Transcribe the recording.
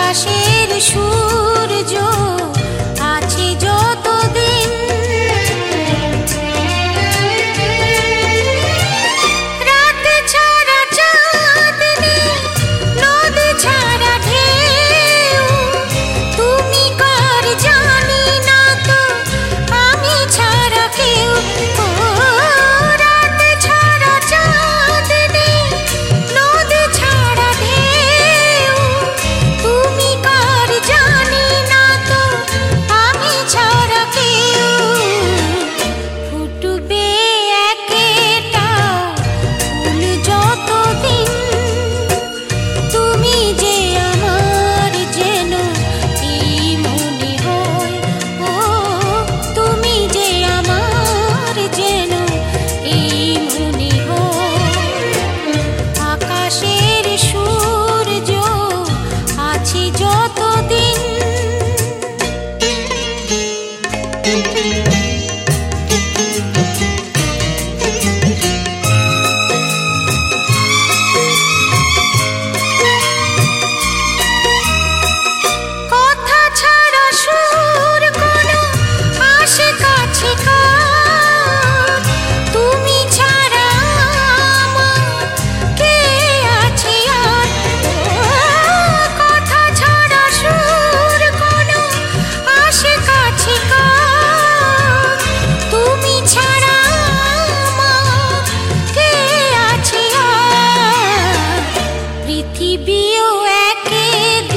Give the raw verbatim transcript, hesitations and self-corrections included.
আকাশের সূর্য আছে যতদিন, রাত ছাড়া চাঁদ নেই, নদী ছাড়া ঢেউ, তুমি কার জানি না তো, আমি ছাড়া কেউ। ও রাত ছাড়া চাঁদ নেই, নদী ছাড়া ঢেউ, তুমি কার জানি না তো, আমি ছাড়া কেউ। ফুটবে একটা ফুল যতদিন, তুমি যে আমার যেন এই মনে হয়। ও তুমি যে আমার যেন এই মনে হয়। আকাশের সূর্য আছে যতদিন। কথা ছাড়া সুর কোনো আসে কাছে কার, তুমি ছাড়া আমার কে আছে আর। কথা ছাড়া সুর কোনো আসে কাছে কার, তুমি ছাড়া আমার কে আছে আর। পৃথিবীও একে